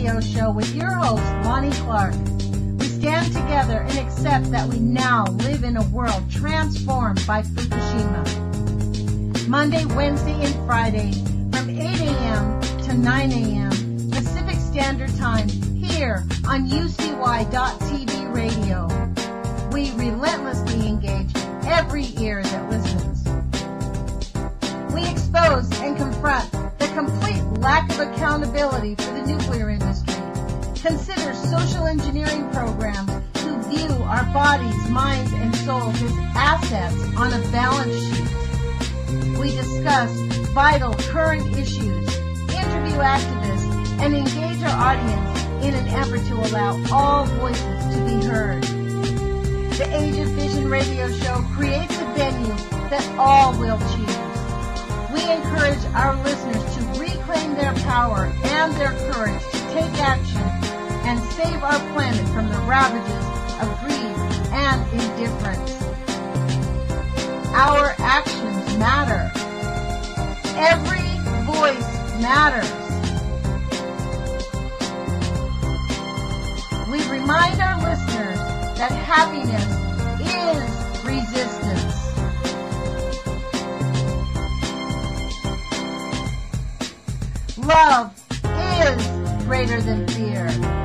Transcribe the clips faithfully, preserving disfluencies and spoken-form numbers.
Radio Show with your host, Lonnie Clark. We stand together and accept that we now live in a world transformed by Fukushima. Monday, Wednesday, and Friday from eight a.m. to nine a.m. Pacific Standard Time here on U C Y dot T V Radio. We relentlessly engage every ear that listens. We expose and confront the complete lack of accountability for the nuclear industry. Consider social engineering programs who view our bodies, minds, and souls as assets on a balance sheet. We discuss vital current issues, interview activists, and engage our audience in an effort to allow all voices to be heard. The Age of Vision Radio Show creates a venue that all will choose. We encourage our listeners to reclaim their power and their courage to take action and save our planet from the ravages of greed and indifference. Our actions matter. Every voice matters. We remind our listeners that happiness is resistance. Love is greater than fear.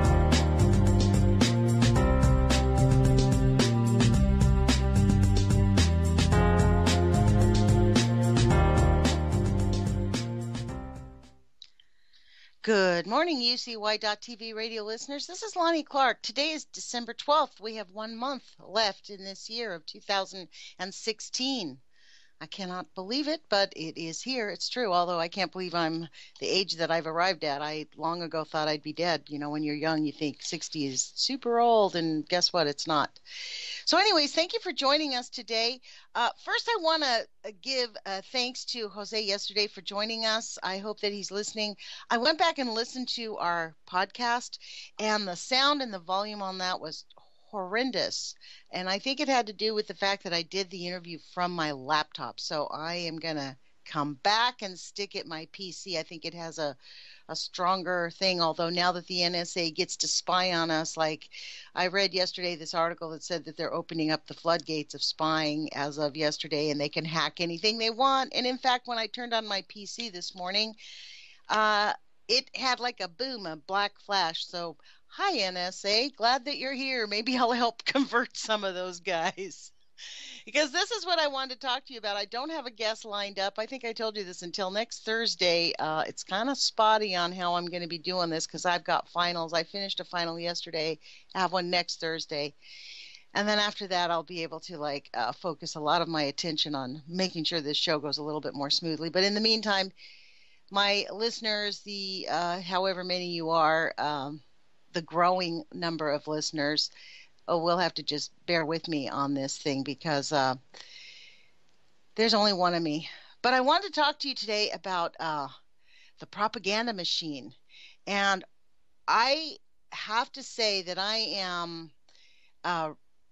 Good morning, U C Y dot T V radio listeners. This is Lonnie Clark. Today is December twelfth. We have one month left in this year of two thousand sixteen. I cannot believe it, but it is here. It's true, although I can't believe I'm the age that I've arrived at. I long ago thought I'd be dead. You know, when you're young, you think sixty is super old, and guess what? It's not. So anyways, thank you for joining us today. Uh, first, I want to give uh, thanks to Jose yesterday for joining us. I hope that he's listening. I went back and listened to our podcast, and the sound and the volume on that was horrendous. And I think it had to do with the fact that I did the interview from my laptop. So I am going to come back and stick it my P C. I think it has a, a stronger thing, although now that the N S A gets to spy on us, like I read yesterday this article that said that they're opening up the floodgates of spying as of yesterday, and they can hack anything they want. And in fact, when I turned on my P C this morning, uh, it had like a boom, a black flash. So hi, N S A. Glad that you're here. Maybe I'll help convert some of those guys. Because this is what I wanted to talk to you about. I don't have a guest lined up. I think I told you this until next Thursday. Uh, it's kind of spotty on how I'm going to be doing this because I've got finals. I finished a final yesterday. I have one next Thursday. And then after that, I'll be able to like uh, focus a lot of my attention on making sure this show goes a little bit more smoothly. But in the meantime, my listeners, the uh, however many you are, um, the growing number of listeners, oh, we'll have to just bear with me on this thing because uh, there's only one of me. But I wanted to talk to you today about uh, the propaganda machine. And I have to say that I am uh,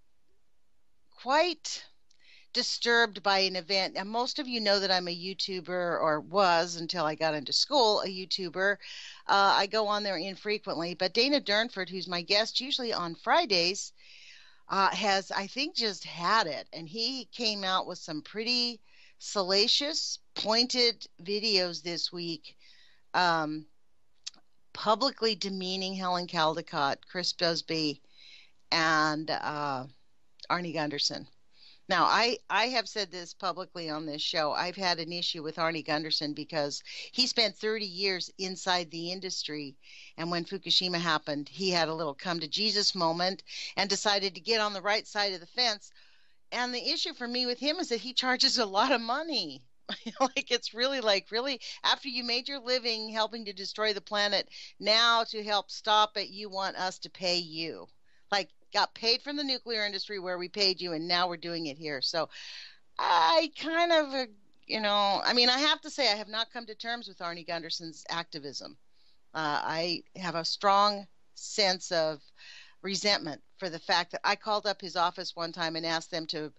quite disturbed by an event. And most of you know that I'm a YouTuber, or was until I got into school, a YouTuber. Uh, I go on there infrequently, but Dana Durnford, who's my guest usually on Fridays, uh, has, I think, just had it. And he came out with some pretty salacious, pointed videos this week, um, publicly demeaning Helen Caldicott, Chris Busby, and uh, Arnie Gunderson. Now, I, I have said this publicly on this show. I've had an issue with Arnie Gunderson because he spent thirty years inside the industry. And when Fukushima happened, he had a little come to Jesus moment and decided to get on the right side of the fence. And the issue for me with him is that he charges a lot of money. Like, it's really like, really, after you made your living helping to destroy the planet, now to help stop it, you want us to pay you. Like, got paid from the nuclear industry where we paid you, and now we're doing it here. So I kind of, uh, you know, I mean, I have to say I have not come to terms with Arnie Gunderson's activism. Uh, I have a strong sense of resentment for the fact that I called up his office one time and asked them to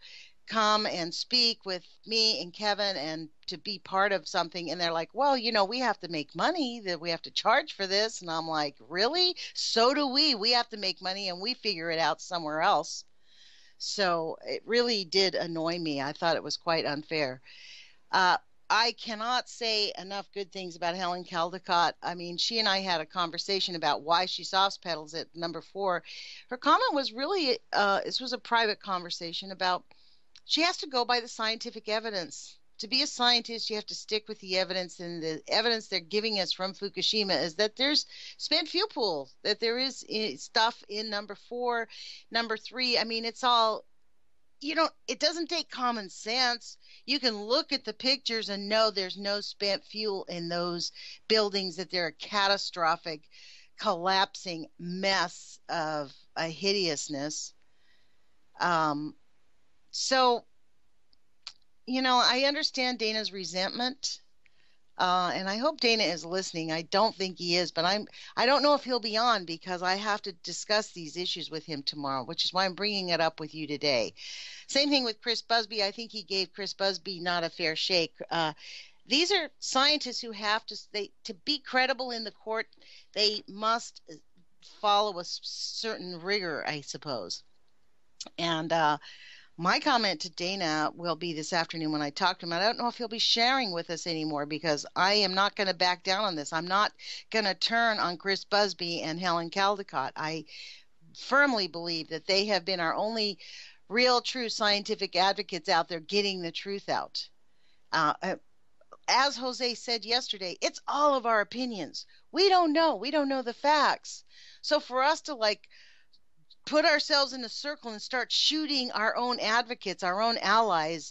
come and speak with me and Kevin and to be part of something. And they're like, well, you know, we have to make money, that we have to charge for this. And I'm like, really? So do we. We have to make money and we figure it out somewhere else. So it really did annoy me. I thought it was quite unfair. Uh, I cannot say enough good things about Helen Caldicott. I mean, she and I had a conversation about why she soft pedals at number four. Her comment was really, uh, this was a private conversation about she has to go by the scientific evidence. To be a scientist, you have to stick with the evidence, and the evidence they're giving us from Fukushima is that there's spent fuel pools, that there is stuff in number four, number three. I mean, it's all, you know, it doesn't take common sense. You can look at the pictures and know there's no spent fuel in those buildings, that they're a catastrophic, collapsing mess of a hideousness. Um, so, you know, I understand Dana's resentment, uh, and I hope Dana is listening. I don't think he is, but I'm, I don't know if he'll be on because I have to discuss these issues with him tomorrow, which is why I'm bringing it up with you today. Same thing with Chris Busby. I think he gave Chris Busby not a fair shake. Uh, these are scientists who have to, they, to be credible in the court, they must follow a certain rigor, I suppose. And, uh, my comment to Dana will be this afternoon when I talk to him. I don't know if he'll be sharing with us anymore because I am not going to back down on this. I'm not going to turn on Chris Busby and Helen Caldicott. I firmly believe that they have been our only real, true scientific advocates out there getting the truth out. Uh, as Jose said yesterday, it's all of our opinions. We don't know. We don't know the facts. So for us to like put ourselves in a circle and start shooting our own advocates, our own allies,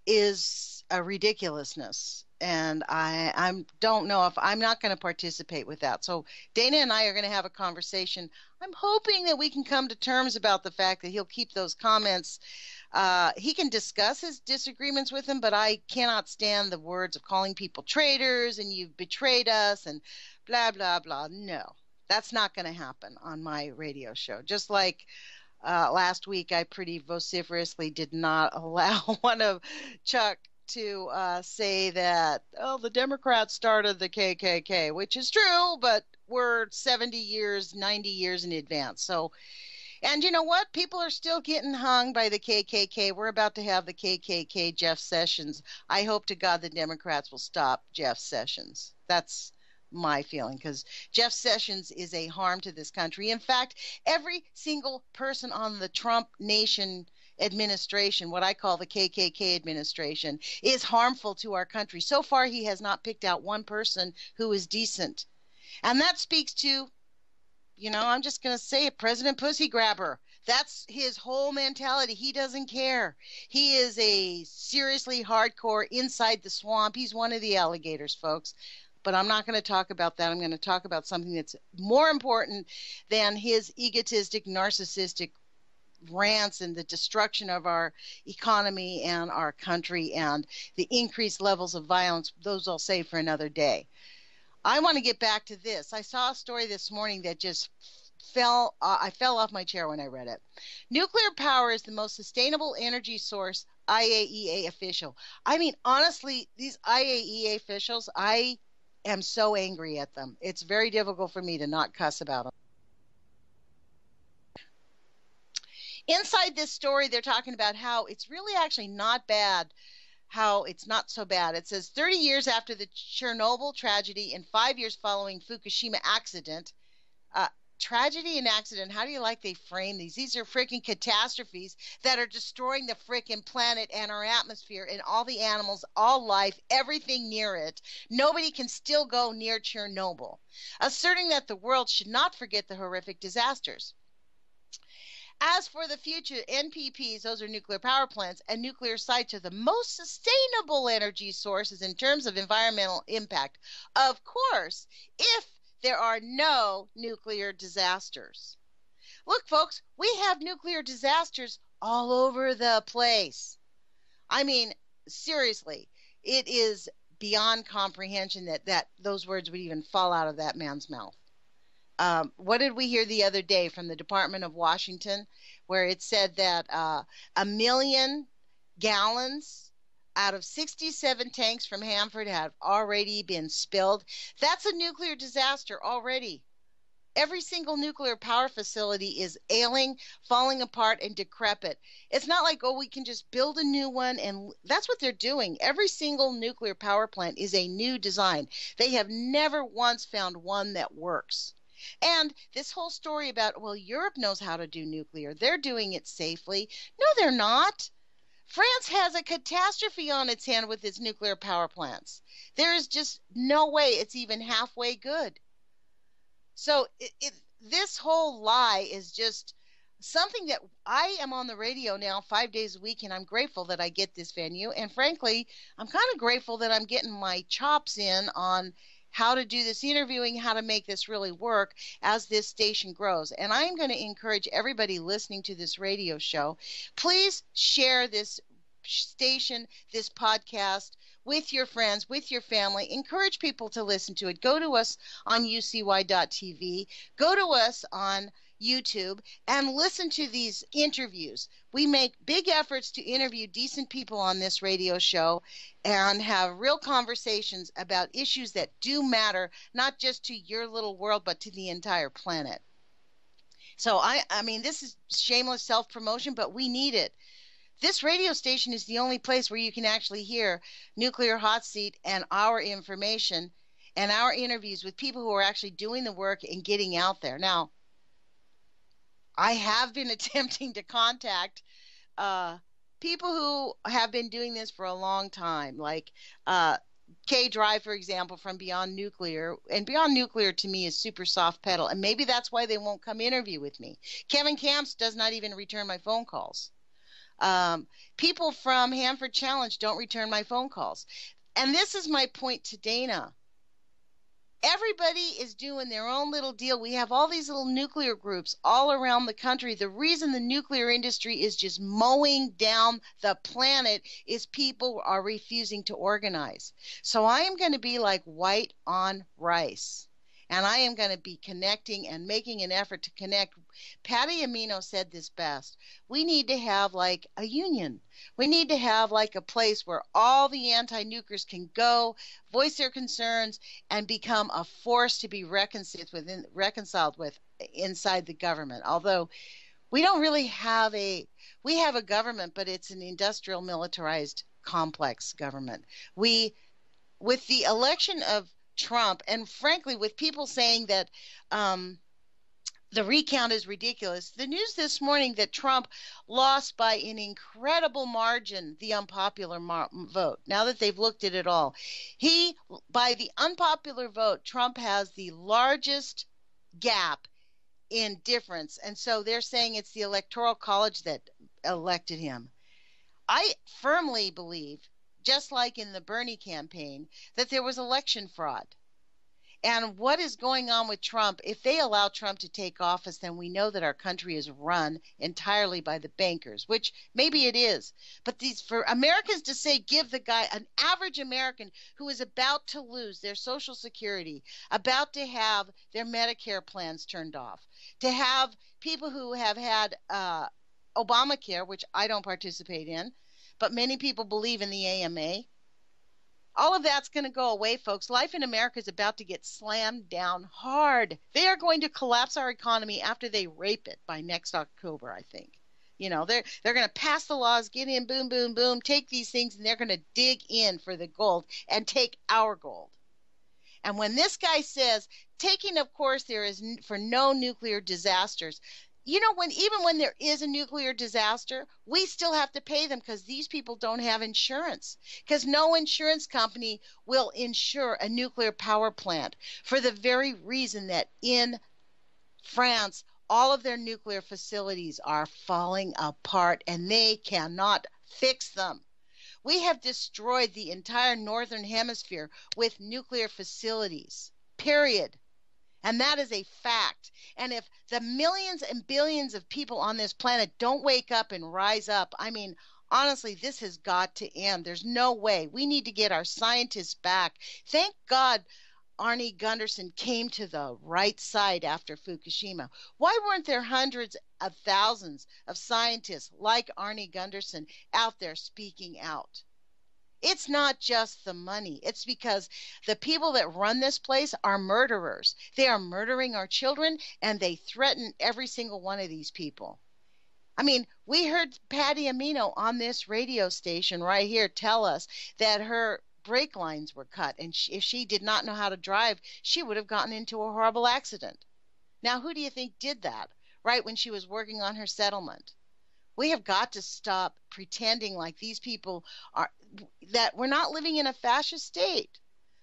is a ridiculousness. And I I don't know if I'm not going to participate with that. So Dana and I are going to have a conversation. I'm hoping that we can come to terms about the fact that he'll keep those comments. Uh, he can discuss his disagreements with him, but I cannot stand the words of calling people traitors and you've betrayed us and blah, blah, blah. No. That's not going to happen on my radio show. Just like uh, last week, I pretty vociferously did not allow one of Chuck to uh, say that, oh, the Democrats started the K K K, which is true, but we're seventy years, ninety years in advance. So, and you know what? People are still getting hung by the K K K. We're about to have the K K K Jeff Sessions. I hope to God the Democrats will stop Jeff Sessions. That's my feeling, because Jeff Sessions is a harm to this country. In fact, every single person on the Trump nation administration, what I call the K K K administration, is harmful to our country. So far, he has not picked out one person who is decent. And that speaks to, you know, I'm just going to say it, President Pussy Grabber. That's his whole mentality. He doesn't care. He is a seriously hardcore inside the swamp. He's one of the alligators, folks. But I'm not going to talk about that. I'm going to talk about something that's more important than his egotistic, narcissistic rants and the destruction of our economy and our country and the increased levels of violence. Those I'll save for another day. I want to get back to this. I saw a story this morning that just fell, uh, I fell off my chair when I read it. Nuclear power is the most sustainable energy source, I A E A official. I mean, honestly, these I A E A officials, I am so angry at them. It's very difficult for me to not cuss about them. Inside this story, they're talking about how it's really actually not bad, how it's not so bad. It says thirty years after the Chernobyl tragedy and five years following Fukushima accident, uh, tragedy and accident, how do you like they frame these? These are freaking catastrophes that are destroying the freaking planet and our atmosphere and all the animals, all life, everything near it. Nobody can still go near Chernobyl, asserting that the world should not forget the horrific disasters. As for the future, N P Ps, those are nuclear power plants, and nuclear sites are the most sustainable energy sources in terms of environmental impact. Of course, if there are no nuclear disasters. Look, folks, we have nuclear disasters all over the place. I mean, seriously, it is beyond comprehension that, that those words would even fall out of that man's mouth. Um, what did we hear the other day from the Department of Washington, where it said that uh, a million gallons out of sixty-seven tanks from Hanford have already been spilled. That's a nuclear disaster already. Every single nuclear power facility is ailing, falling apart, and decrepit. It's not like, oh, we can just build a new one. And that's what they're doing. Every single nuclear power plant is a new design. They have never once found one that works. And this whole story about, well, Europe knows how to do nuclear. They're doing it safely. No, they're not. France has a catastrophe on its hand with its nuclear power plants. There is just no way it's even halfway good. So it, it, this whole lie is just something that I am on the radio now five days a week, and I'm grateful that I get this venue. And frankly, I'm kind of grateful that I'm getting my chops in on how to do this interviewing, how to make this really work as this station grows. And I'm going to encourage everybody listening to this radio show, please share this station, this podcast, with your friends, with your family. Encourage people to listen to it. Go to us on U C Y dot T V. Go to us on YouTube and listen to these interviews. We make big efforts to interview decent people on this radio show and have real conversations about issues that do matter, not just to your little world, but to the entire planet. So, I, I mean, this is shameless self-promotion, but we need it. This radio station is the only place where you can actually hear Nuclear Hot Seat and our information and our interviews with people who are actually doing the work and getting out there. Now, I have been attempting to contact uh, people who have been doing this for a long time, like uh, Kay Drive, for example, from Beyond Nuclear. And Beyond Nuclear, to me, is super soft pedal. And maybe that's why they won't come interview with me. Kevin Camps does not even return my phone calls. Um, people from Hanford Challenge don't return my phone calls. And this is my point to Dana. Everybody is doing their own little deal. We have all these little nuclear groups all around the country. The reason the nuclear industry is just mowing down the planet is people are refusing to organize. So I am going to be like white on rice. And I am going to be connecting and making an effort to connect. Patty Amino said this best. We need to have like a union. We need to have like a place where all the anti-nukers can go, voice their concerns, and become a force to be reconciled with, reconciled with inside the government. Although we don't really have a, we have a government, but it's an industrial militarized complex government. We, with the election of Trump, and frankly, with people saying that um, the recount is ridiculous, the news this morning that Trump lost by an incredible margin the unpopular mar- vote. Now that they've looked at it all, he, by the unpopular vote, Trump has the largest gap in difference, and so they're saying it's the Electoral College that elected him. I firmly believe, just like in the Bernie campaign, that there was election fraud. And what is going on with Trump, if they allow Trump to take office, then we know that our country is run entirely by the bankers, which maybe it is. But these, for Americans to say, give the guy, an average American who is about to lose their Social Security, about to have their Medicare plans turned off, to have people who have had uh, Obamacare, which I don't participate in, but many people believe in the A M A. All of that's going to go away, folks. Life in America is about to get slammed down hard. They are going to collapse our economy after they rape it by next October, I think. You know, they're they're going to pass the laws, get in, boom, boom, boom, take these things, and they're going to dig in for the gold and take our gold. And when this guy says, taking, of course, there is for no nuclear disasters, you know, when even when there is a nuclear disaster, we still have to pay them because these people don't have insurance, because no insurance company will insure a nuclear power plant for the very reason that in France, all of their nuclear facilities are falling apart and they cannot fix them. We have destroyed the entire northern hemisphere with nuclear facilities, period. And that is a fact. And if the millions and billions of people on this planet don't wake up and rise up, I mean, honestly, this has got to end. There's no way. We need to get our scientists back. Thank God Arnie Gundersen came to the right side after Fukushima? Why weren't there hundreds of thousands of scientists like Arnie Gundersen out there speaking out? It's not just the money. It's because the people that run this place are murderers. They are murdering our children, and they threaten every single one of these people. I mean, we heard Patty Amino on this radio station right here tell us that her brake lines were cut, and she, if she did not know how to drive, she would have gotten into a horrible accident. Now, who do you think did that right when she was working on her settlement? We have got to stop pretending like these people are, that we're not living in a fascist state.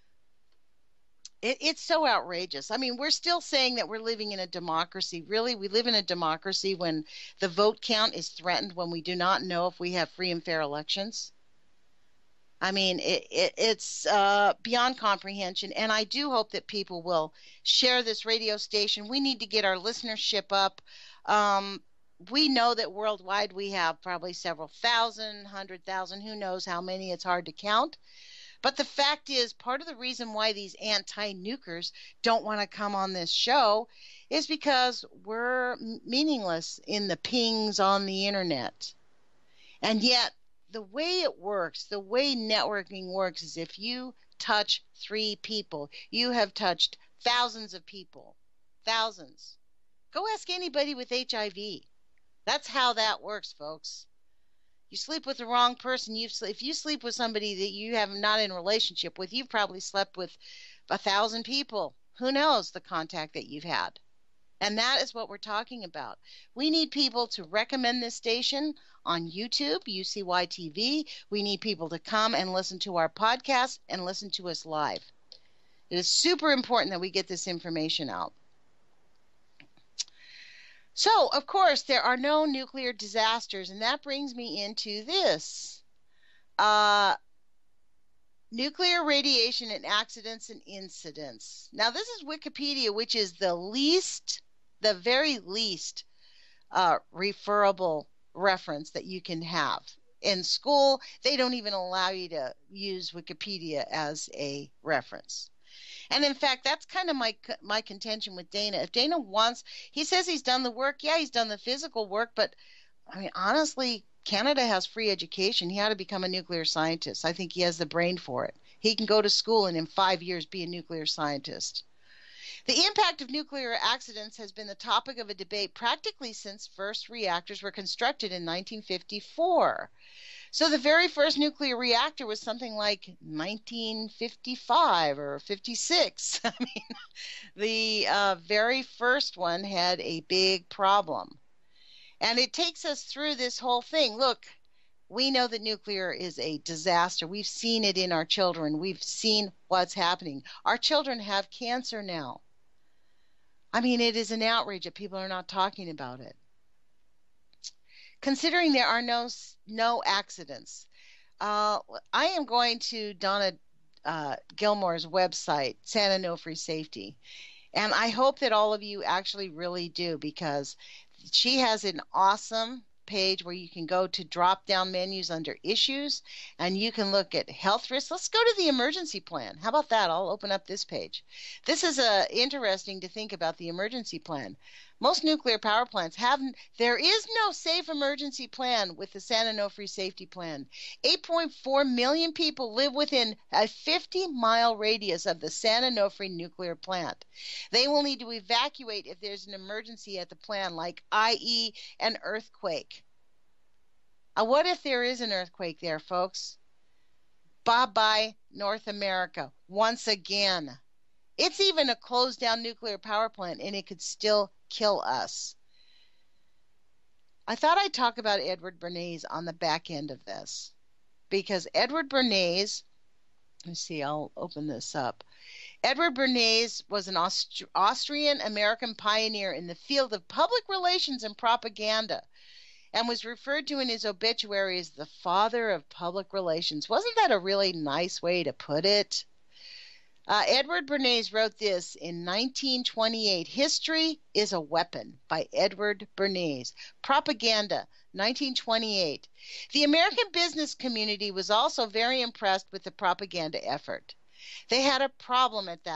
It, it's so outrageous. I mean, we're still saying that we're living in a democracy. Really, we live in a democracy when the vote count is threatened, when we do not know if we have free and fair elections. I mean, it, it, it's uh, beyond comprehension, and I do hope that people will share this radio station. We need to get our listenership up. Um, we know that worldwide we have probably several thousand, hundred thousand, who knows how many, it's hard to count. But the fact is, part of the reason why these anti-nukers don't want to come on this show is because we're meaningless in the pings on the internet. And yet, the way it works, the way networking works, is if you touch three people, you have touched thousands of people. Thousands. Go ask anybody with H I V. That's how that works, folks. You sleep with the wrong person. You've, if you sleep with somebody that you have not in a relationship with, you've probably slept with a thousand people. Who knows the contact that you've had? And that is what we're talking about. We need people to recommend this station on YouTube, U C Y T V. We need people to come and listen to our podcast and listen to us live. It is super important that we get this information out. So, of course, there are no nuclear disasters, and that brings me into this. Uh, nuclear radiation and accidents and incidents. Now, this is Wikipedia, which is the least, the very least uh, referable reference that you can have. In school, they don't even allow you to use Wikipedia as a reference. And in fact, that's kind of my my contention with Dana. If Dana wants, he says he's done the work. Yeah, he's done the physical work. But, I mean, honestly, Canada has free education. He ought to become a nuclear scientist. I think he has the brain for it. He can go to school and in five years be a nuclear scientist. The impact of nuclear accidents has been the topic of a debate practically since first reactors were constructed in nineteen fifty-four. So the very first nuclear reactor was something like nineteen fifty-five or fifty-six. I mean, the uh, very first one had a big problem. And it takes us through this whole thing. Look, we know that nuclear is a disaster. We've seen it in our children. We've seen what's happening. Our children have cancer now. I mean, it is an outrage that people are not talking about it. Considering there are no no accidents, uh, I am going to Donna uh, Gilmore's website, Santa Onofre Safety, and I hope that all of you actually really do, because she has an awesome page where you can go to drop down menus under issues, and you can look at health risks. Let's go to the emergency plan. How about that? I'll open up this page. This is uh, interesting to think about the emergency plan. Most nuclear power plants haven't, there is no safe emergency plan with the Santa Onofre Safety Plan. eight point four million people live within a fifty mile radius of the Santa Onofre nuclear plant. They will need to evacuate if there's an emergency at the plant, like that is an earthquake. Uh, what if there is an earthquake there, folks? Bye-bye, North America, once again. It's even a closed down nuclear power plant, and it could still kill us. I thought I'd talk about Edward Bernays on the back end of this, because Edward Bernays, let's see, I'll open this up. Edward Bernays was an Aust- Austrian-American pioneer in the field of public relations and propaganda, and was referred to in his obituary as the father of public relations. Wasn't that a really nice way to put it? Uh, Edward Bernays wrote this in nineteen twenty-eight. History is a Weapon by Edward Bernays. Propaganda, nineteen twenty-eight. The American business community was also very impressed with the propaganda effort. They had a problem at that.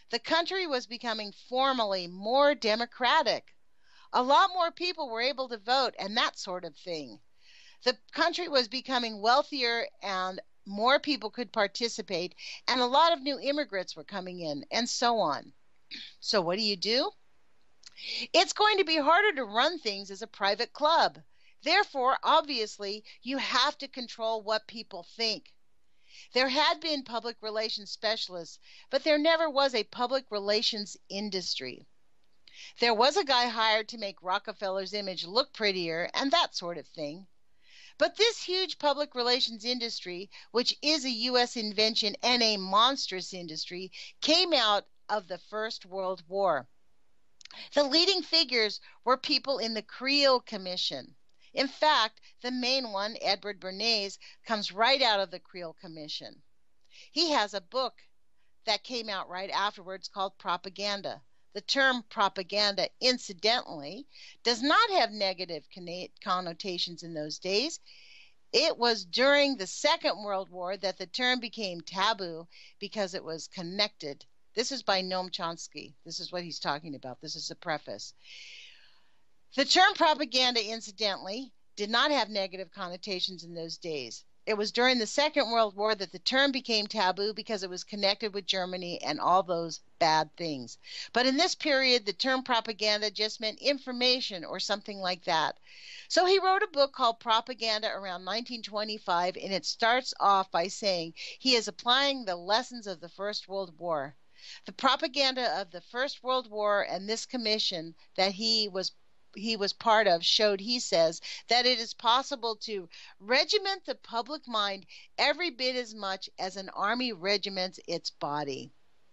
The country was becoming formally more democratic. A lot more people were able to vote and that sort of thing. The country was becoming wealthier and more people could participate, and a lot of new immigrants were coming in, and so on. So what do you do? It's going to be harder to run things as a private club. Therefore, obviously, you have to control what people think. There had been public relations specialists, but there never was a public relations industry. There was a guy hired to make Rockefeller's image look prettier and that sort of thing. But this huge public relations industry, which is a U S invention and a monstrous industry, came out of the First World War. The leading figures were people in the Creel Commission. In fact, the main one, Edward Bernays, comes right out of the Creel Commission. He has a book that came out right afterwards called Propaganda. The term propaganda, incidentally, does not have negative connotations in those days. It was during the Second World War that the term became taboo because it was connected. This is by Noam Chomsky. This is what he's talking about. This is a preface. The term propaganda, incidentally, did not have negative connotations in those days. It was during the Second World War that the term became taboo because it was connected with Germany and all those bad things. But in this period, the term propaganda just meant information or something like that. So he wrote a book called Propaganda around nineteen twenty-five, and it starts off by saying he is applying the lessons of the First World War. The propaganda of the First World War and this commission that he was he was part of showed, he says, that it is possible to regiment the public mind every bit as much as an army regiments its body.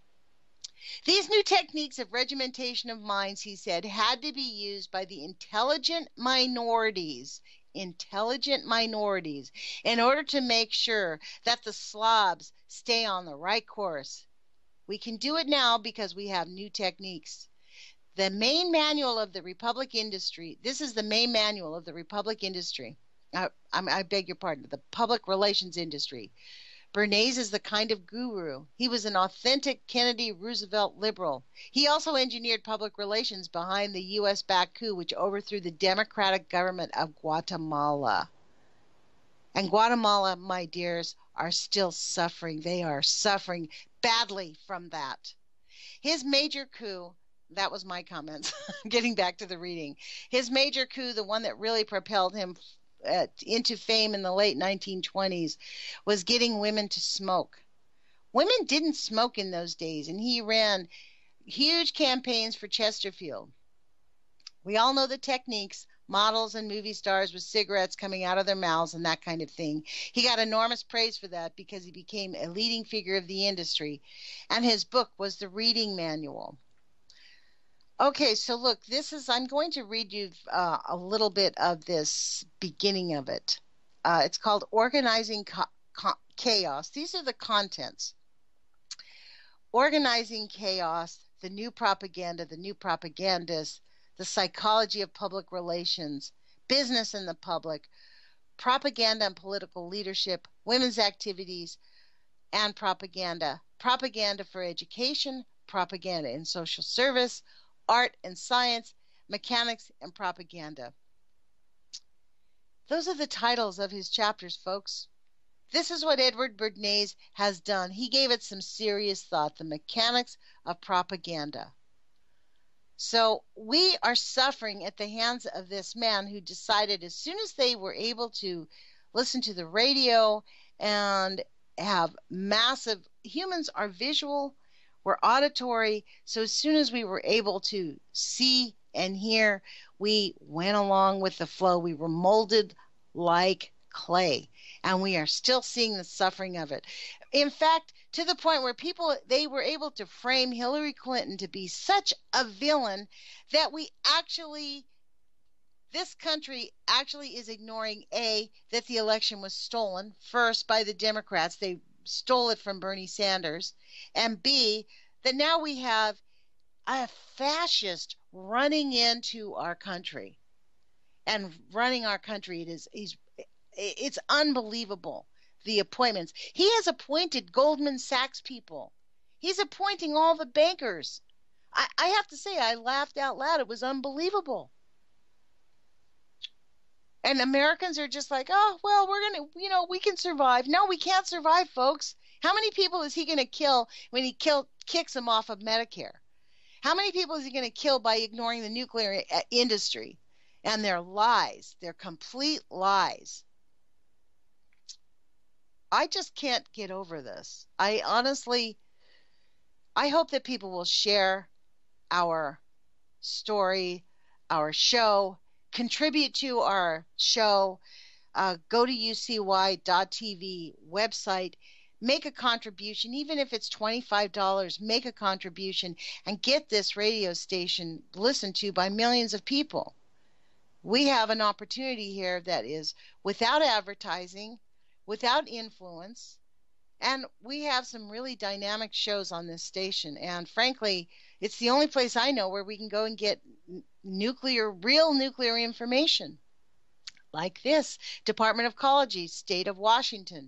These new techniques of regimentation of minds, he said, had to be used by the intelligent minorities, intelligent minorities, in order to make sure that the slobs stay on the right course. We can do it now because we have new techniques. The main manual of the Republic industry, this is the main manual of the Republic industry. I, I beg your pardon, the public relations industry. Bernays is the kind of guru. He was an authentic Kennedy Roosevelt liberal. He also engineered public relations behind the U S-backed coup which overthrew the democratic government of Guatemala. And Guatemala, my dears, are still suffering. They are suffering badly from that. His major coup, that was my comments, getting back to the reading. His major coup, the one that really propelled him uh, into fame in the late nineteen twenties, was getting women to smoke. Women didn't smoke in those days, and he ran huge campaigns for Chesterfield. We all know the techniques, models and movie stars with cigarettes coming out of their mouths and that kind of thing. He got enormous praise for that because he became a leading figure of the industry, and his book was the reading manual. Okay, so look, this is, I'm going to read you uh, a little bit of this beginning of it. Uh, it's called Organizing Co- Co- Chaos. These are the contents. Organizing Chaos, the new propaganda, the new propagandists, the psychology of public relations, business and the public, propaganda and political leadership, women's activities and propaganda, propaganda for education, propaganda in social service, art and science, mechanics and propaganda. Those are the titles of his chapters, folks. This is what Edward Bernays has done. He gave it some serious thought, the mechanics of propaganda. So we are suffering at the hands of this man who decided as soon as they were able to listen to the radio and have massive, humans are visual, we're auditory, so as soon as we were able to see and hear, we went along with the flow. We were molded like clay, and we are still seeing the suffering of it. In fact, to the point where people, they were able to frame Hillary Clinton to be such a villain that we actually, this country actually is ignoring, A, that the election was stolen, first by the Democrats. They stole it from Bernie Sanders, and B, that now we have a fascist running into our country and running our country. It is, he's, it's unbelievable, the appointments. He has appointed Goldman Sachs people. He's appointing all the bankers. I, I have to say, I laughed out loud. It was unbelievable. And Americans are just like, oh, well, we're going to, you know, we can survive. No, we can't survive, folks. How many people is he going to kill when he kill, kicks them off of Medicare? How many people is he going to kill by ignoring the nuclear industry and their lies, their complete lies? I just can't get over this. I honestly, I hope that people will share our story, our show, contribute to our show, uh, go to U C Y dot T V website, make a contribution, even if it's twenty-five dollars, make a contribution and get this radio station listened to by millions of people. We have an opportunity here that is without advertising, without influence, and we have some really dynamic shows on this station. And frankly, it's the only place I know where we can go and get nuclear, real nuclear information. Like this, Department of Ecology, State of Washington.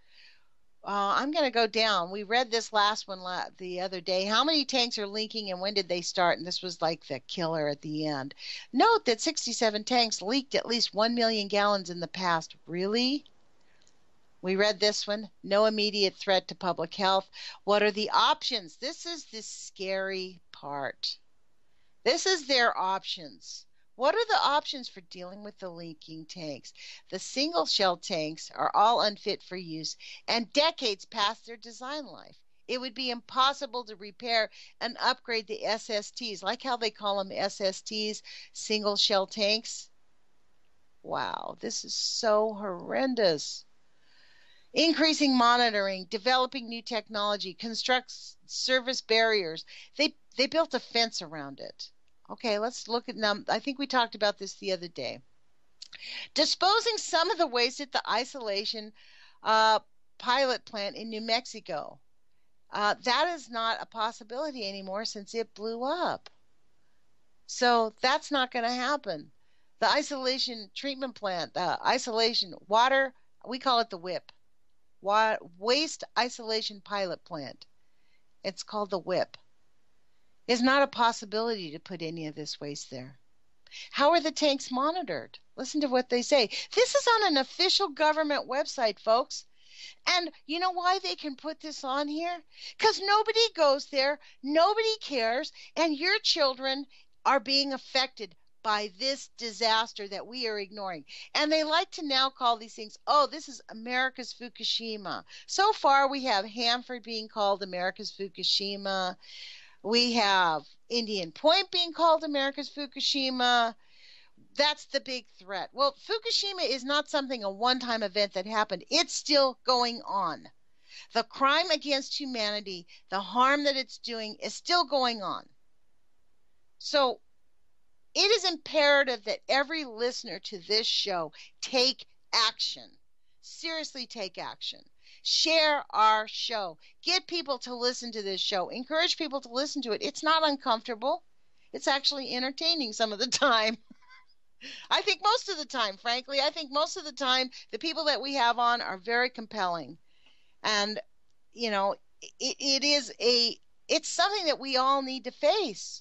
Uh, I'm going to go down. We read this last one la- the other day. How many tanks are leaking and when did they start? And this was like the killer at the end. Note that sixty-seven tanks leaked at least one million gallons in the past. Really? We read this one. No immediate threat to public health. What are the options? This is the scary part. This is their options. What are the options for dealing with the leaking tanks? The single shell tanks are all unfit for use and decades past their design life. It would be impossible to repair and upgrade the S S Ts, like how they call them S S Ts, single shell tanks. Wow, this is so horrendous. Increasing monitoring, developing new technology, constructs service barriers. They they built a fence around it. Okay, let's look at them. I think we talked about this the other day. Disposing some of the waste at the isolation uh, pilot plant in New Mexico. Uh, that is not a possibility anymore since it blew up. So that's not going to happen. The isolation treatment plant, uh, isolation water, we call it the W I P. Waste Isolation Pilot Plant. It's called the W I P. It's not a possibility to put any of this waste there. How are the tanks monitored? Listen to what they say. This is on an official government website, folks. And you know why they can put this on here? Because nobody goes there, nobody cares, and your children are being affected by this disaster that we are ignoring. And they like to now call these things, oh, this is America's Fukushima. So far, we have Hanford being called America's Fukushima. We have Indian Point being called America's Fukushima. That's the big threat. Well, Fukushima is not something, a one-time event that happened. It's still going on. The crime against humanity, the harm that it's doing is still going on. So it is imperative that every listener to this show take action. Seriously, take action. Share our show. Get people to listen to this show. Encourage people to listen to it. It's not uncomfortable. It's actually entertaining some of the time. I think most of the time, frankly, I think most of the time the people that we have on are very compelling. And, you know, it, it is a, it's something that we all need to face.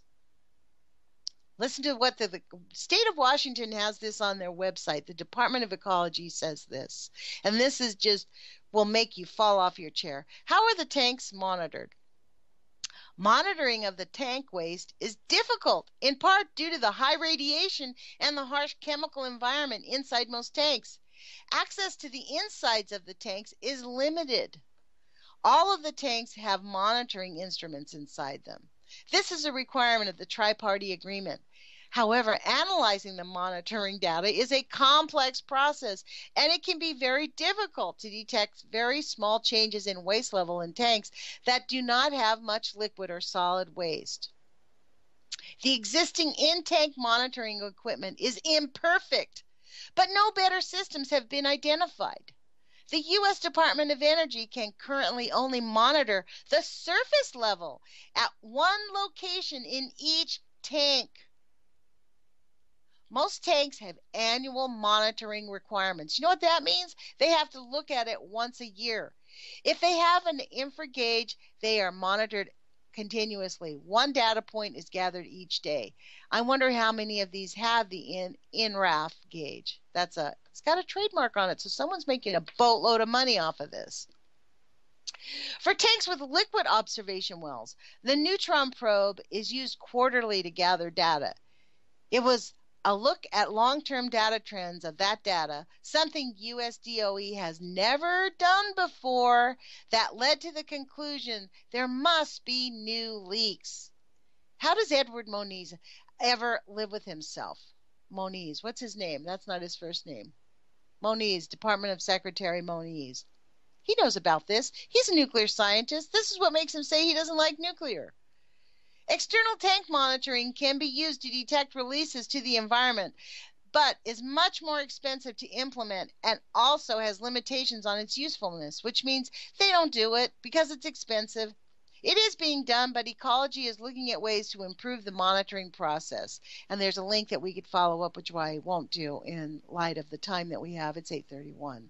Listen to what the, the state of Washington has this on their website. The Department of Ecology says this. And this is just, will make you fall off your chair. How are the tanks monitored? Monitoring of the tank waste is difficult, in part due to the high radiation and the harsh chemical environment inside most tanks. Access to the insides of the tanks is limited. All of the tanks have monitoring instruments inside them. This is a requirement of the tri-party agreement. However, analyzing the monitoring data is a complex process, and it can be very difficult to detect very small changes in waste level in tanks that do not have much liquid or solid waste. The existing in-tank monitoring equipment is imperfect, but no better systems have been identified. The U S Department of Energy can currently only monitor the surface level at one location in each tank. Most tanks have annual monitoring requirements. You know what that means? They have to look at it once a year. If they have an infra gauge, they are monitored continuously. One data point is gathered each day. I wonder how many of these have the in INRAF gauge. That's a it's got a trademark on it, so someone's making a boatload of money off of this. For tanks with liquid observation wells, the neutron probe is used quarterly to gather data. It was a look at long-term data trends of that data, something U S D O E has never done before, that led to the conclusion there must be new leaks. How does Edward Moniz ever live with himself? Moniz, what's his name? That's not his first name. Moniz, Department of Secretary Moniz. He knows about this. He's a nuclear scientist. This is what makes him say he doesn't like nuclear. External tank monitoring can be used to detect releases to the environment, but is much more expensive to implement and also has limitations on its usefulness, which means they don't do it because it's expensive. It is being done, but Ecology is looking at ways to improve the monitoring process. And there's a link that we could follow up, which I won't do in light of the time that we have. It's eight thirty-one.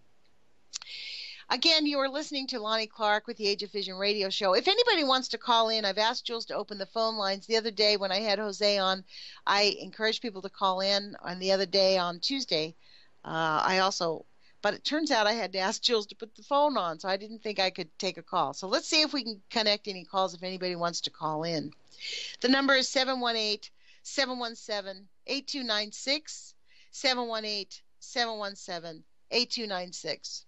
Again, you are listening to Lonnie Clark with the Age of Fission radio show. If anybody wants to call in, I've asked Jules to open the phone lines. The other day when I had Jose on, I encouraged people to call in. And the other day on Tuesday, uh, I also, but it turns out I had to ask Jules to put the phone on, so I didn't think I could take a call. So let's see if we can connect any calls if anybody wants to call in. The number is seven one eight, seven one seven, eight two nine six, seven one eight, seven one seven, eight two nine six.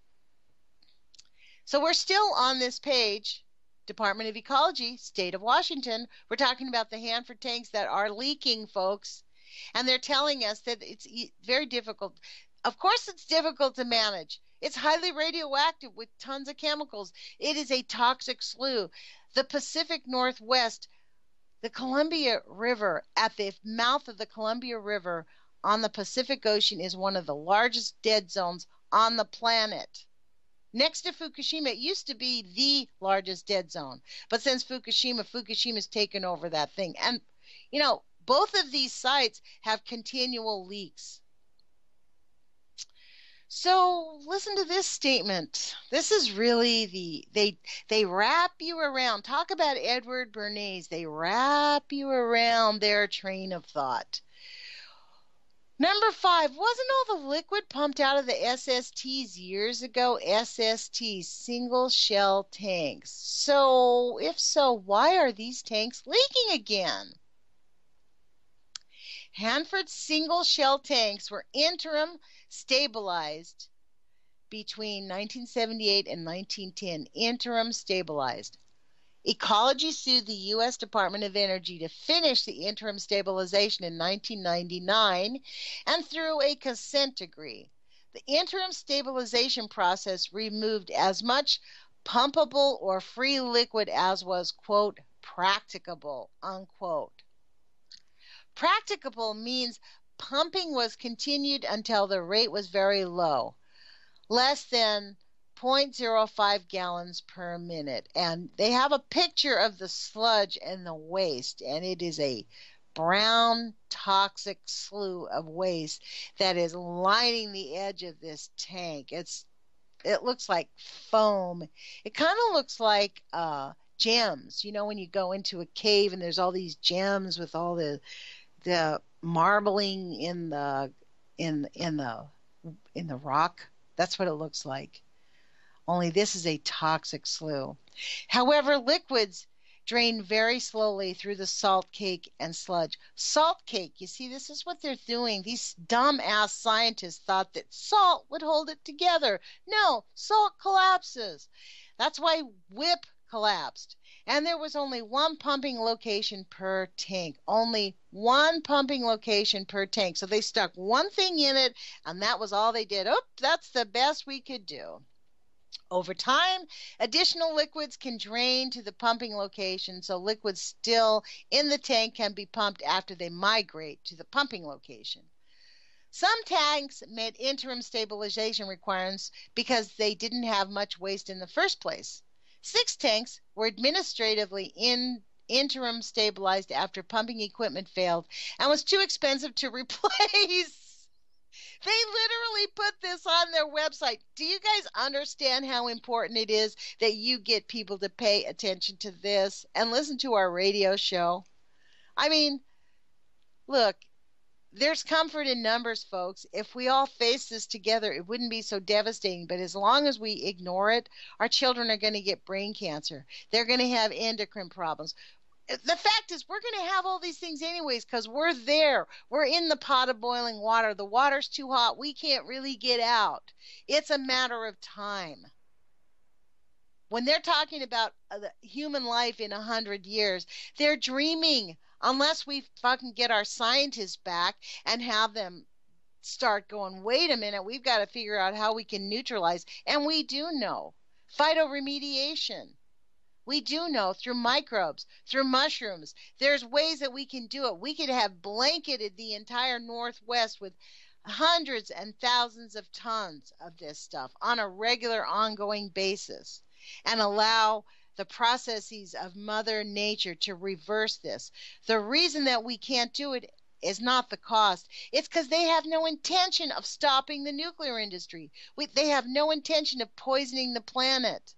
So we're still on this page, Department of Ecology, State of Washington. We're talking about the Hanford tanks that are leaking, folks. And they're telling us that it's very difficult. Of course it's difficult to manage. It's highly radioactive with tons of chemicals. It is a toxic slough. The Pacific Northwest, the Columbia River, at the mouth of the Columbia River on the Pacific Ocean is one of the largest dead zones on the planet. Next to Fukushima, it used to be the largest dead zone. But since Fukushima, Fukushima's taken over that thing. And, you know, both of these sites have continual leaks. So listen to this statement. This is really the, they, they wrap you around. Talk about Edward Bernays. They wrap you around their train of thought. Number five, wasn't all the liquid pumped out of the S S Ts years ago? S S Ts, single shell tanks. So, if so, why are these tanks leaking again? Hanford's single shell tanks were interim stabilized between nineteen seventy-eight and nineteen ten. Interim stabilized. Ecology sued the U S Department of Energy to finish the interim stabilization in nineteen ninety-nine and through a consent decree. The interim stabilization process removed as much pumpable or free liquid as was, quote, practicable, unquote. Practicable means pumping was continued until the rate was very low, less than zero point zero five gallons per minute. And they have a picture of the sludge and the waste, and it is a brown toxic slough of waste that is lining the edge of this tank. It's it looks like foam. It kind of looks like uh gems. You know, when you go into a cave and there's all these gems with all the the marbling in the in in the in the rock. That's what it looks like. Only this is a toxic slough. However, liquids drain very slowly through the salt cake and sludge. Salt cake, you see, this is what they're doing. These dumb-ass scientists thought that salt would hold it together. No, salt collapses. That's why W I P collapsed. And there was only one pumping location per tank. Only one pumping location per tank. So they stuck one thing in it, and that was all they did. Oh, that's the best we could do. Over time, additional liquids can drain to the pumping location, so liquids still in the tank can be pumped after they migrate to the pumping location. Some tanks met interim stabilization requirements because they didn't have much waste in the first place. Six tanks were administratively in interim stabilized after pumping equipment failed and was too expensive to replace. They literally put this on their website. Do you guys understand how important it is that you get people to pay attention to this and listen to our radio show? I mean, look, there's comfort in numbers, folks. If we all face this together, it wouldn't be so devastating. But as long as we ignore it, our children are going to get brain cancer. They're going to have endocrine problems. The fact is, we're going to have all these things anyways because we're there. We're in the pot of boiling water. The water's too hot. We can't really get out. It's a matter of time. When they're talking about the human life in a hundred years, they're dreaming. Unless we fucking get our scientists back and have them start going, wait a minute, we've got to figure out how we can neutralize. And we do know. Phytoremediation. We do know through microbes, through mushrooms. There's ways that we can do it. We could have blanketed the entire Northwest with hundreds and thousands of tons of this stuff on a regular, ongoing basis and allow the processes of Mother Nature to reverse this. The reason that we can't do it is not the cost. It's because they have no intention of stopping the nuclear industry. We, they have no intention of poisoning the planet.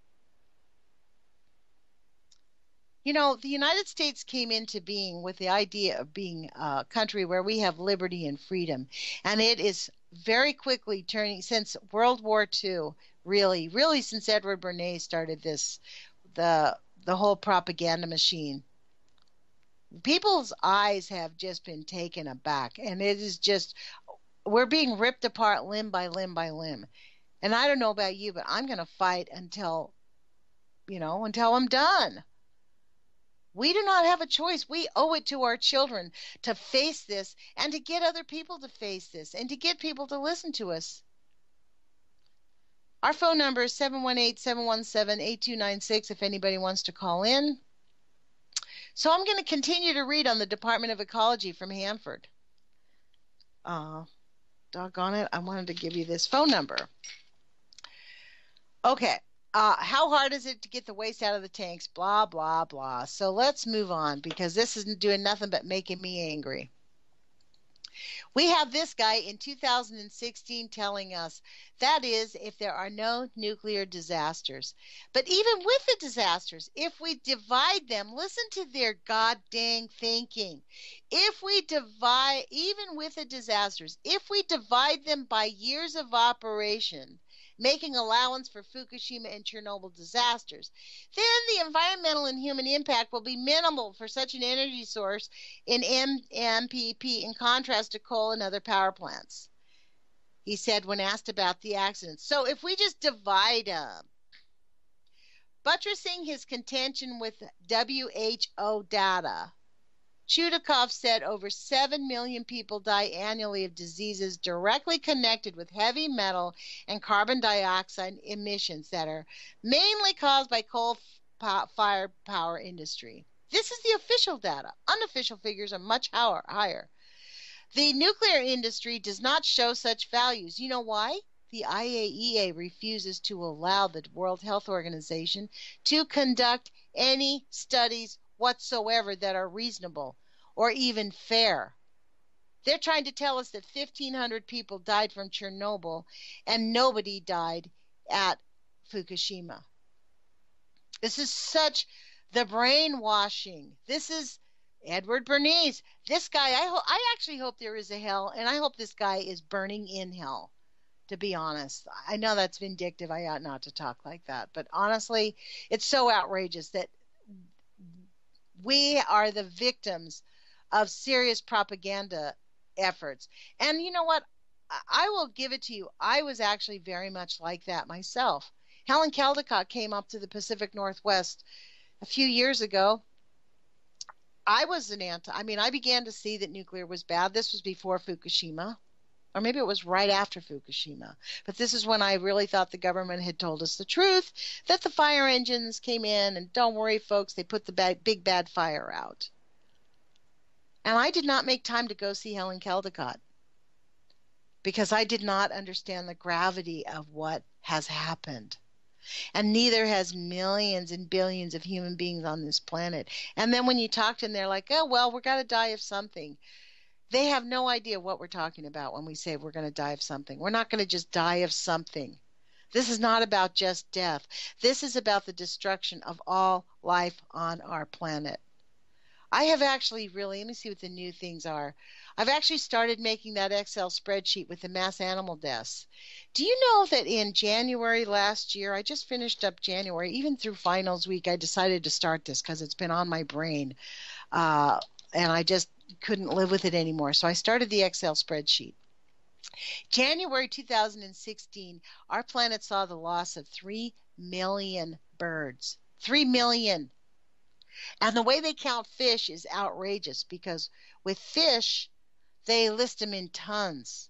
You know, the United States came into being with the idea of being a country where we have liberty and freedom. And it is very quickly turning, since World War Two, really, really since Edward Bernays started this, the the whole propaganda machine. People's eyes have just been taken aback. And it is just, we're being ripped apart limb by limb by limb. And I don't know about you, but I'm going to fight until, you know, until I'm done. We do not have a choice. We owe it to our children to face this and to get other people to face this and to get people to listen to us. Our phone number is seven one eight, seven one seven, eight two nine six if anybody wants to call in. So I'm going to continue to read on the Department of Ecology from Hanford. Uh, doggone it, I wanted to give you this phone number. Okay. Uh, how hard is it to get the waste out of the tanks? Blah, blah, blah. So let's move on because this isn't doing nothing but making me angry. We have this guy in two thousand sixteen telling us that is if there are no nuclear disasters. But even with the disasters, if we divide them, listen to their goddamn thinking. If we divide, even with the disasters, if we divide them by years of operation, making allowance for Fukushima and Chernobyl disasters, then the environmental and human impact will be minimal for such an energy source in M P P in contrast to coal and other power plants, he said when asked about the accidents. So if we just divide them, buttressing his contention with W H O data, Chudakov said over seven million people die annually of diseases directly connected with heavy metal and carbon dioxide emissions that are mainly caused by coal-fired power industry. This is the official data. Unofficial figures are much higher. The nuclear industry does not show such values. You know why? The I A E A refuses to allow the World Health Organization to conduct any studies whatsoever that are reasonable or even fair. They're trying to tell us that fifteen hundred people died from Chernobyl and nobody died at Fukushima. This is such the brainwashing. This is Edward Bernays. This guy, I, ho- I actually hope there is a hell, and I hope this guy is burning in hell, to be honest. I know that's vindictive. I ought not to talk like that. But honestly, it's so outrageous that we are the victims of serious propaganda efforts. And you know what? I will give it to you. I was actually very much like that myself. Helen Caldicott came up to the Pacific Northwest a few years ago. I was an anti, I mean, I began to see that nuclear was bad. This was before Fukushima, or maybe it was right after Fukushima. But this is when I really thought the government had told us the truth, that the fire engines came in, and don't worry, folks, they put the bad, big bad fire out. And I did not make time to go see Helen Caldicott because I did not understand the gravity of what has happened. And neither has millions and billions of human beings on this planet. And then when you talk to them, they're like, oh, well, we're going to die of something. They have no idea what we're talking about when we say we're going to die of something. We're not going to just die of something. This is not about just death. This is about the destruction of all life on our planet. I have actually really, let me see what the new things are. I've actually started making that Excel spreadsheet with the mass animal deaths. Do you know that in January last year, I just finished up January, even through finals week, I decided to start this because it's been on my brain. Uh, and I just couldn't live with it anymore. So I started the Excel spreadsheet. January two thousand sixteen, our planet saw the loss of three million birds. three million. And the way they count fish is outrageous because with fish, they list them in tons.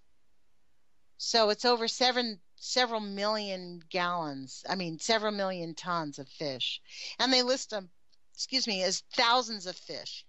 So it's over seven, several million gallons, I mean, several million tons of fish. And they list them, excuse me, as thousands of fish.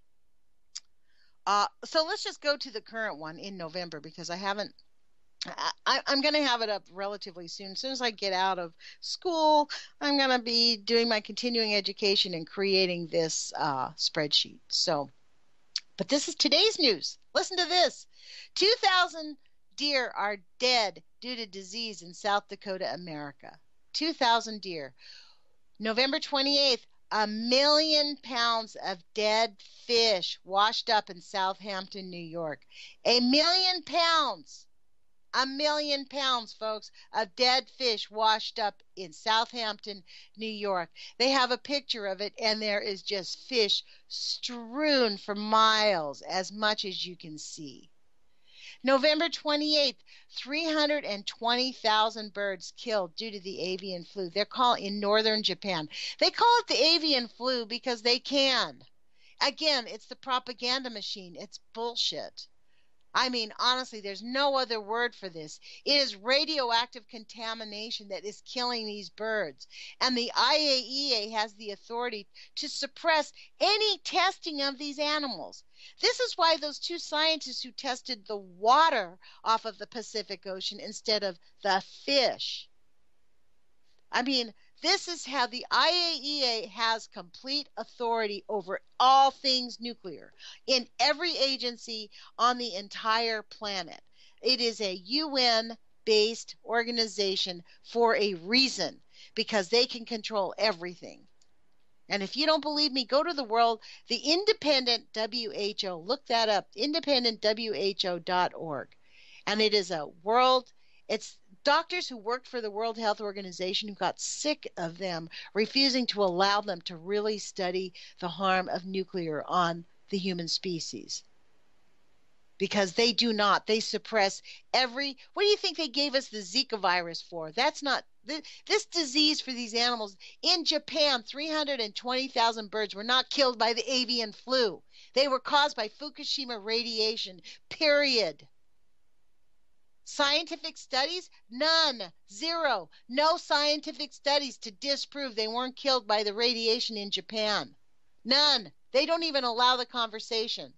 Uh, so let's just go to the current one in November because I haven't I, I'm going to have it up relatively soon. As soon as I get out of school, I'm going to be doing my continuing education and creating this uh, spreadsheet. So, but this is today's news. Listen to this. two thousand deer are dead due to disease in South Dakota, America. two thousand deer. November twenty-eighth, a million pounds of dead fish washed up in Southampton, New York. A million pounds. A million pounds, folks, of dead fish washed up in Southampton, New York. They have a picture of it, and there is just fish strewn for miles, as much as you can see. November twenty-eighth, three hundred twenty thousand birds killed due to the avian flu. They're called in northern Japan. They call it the avian flu because they can. Again, it's the propaganda machine. It's bullshit. I mean, honestly, there's no other word for this. It is radioactive contamination that is killing these birds. And the I A E A has the authority to suppress any testing of these animals. This is why those two scientists who tested the water off of the Pacific Ocean instead of the fish. I mean, this is how the I A E A has complete authority over all things nuclear in every agency on the entire planet. It is a U N-based organization for a reason because they can control everything. And if you don't believe me, go to the world, the independent W H O. Look that up, independent W H O dot org. And it is a world, it's doctors who worked for the World Health Organization who got sick of them refusing to allow them to really study the harm of nuclear on the human species. Because they do not. They suppress every... What do you think they gave us the Zika virus for? That's not... This disease for these animals... In Japan, three hundred twenty thousand birds were not killed by the avian flu. They were caused by Fukushima radiation, period. Scientific studies? None. Zero. No scientific studies to disprove they weren't killed by the radiation in Japan. None. They don't even allow the conversation.